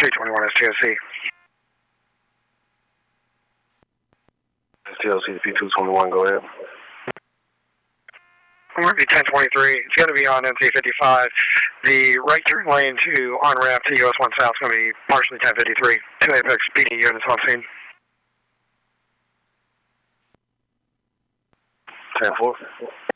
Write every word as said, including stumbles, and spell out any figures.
two twenty-one is T O C. T O C P two twenty-one, go ahead. Marty ten twenty-three, it's going to be on M T fifty-five. The right turn lane to on-ramp to U S one South is going to be partially ten fifty-three. Two Apex P D units on scene. ten four.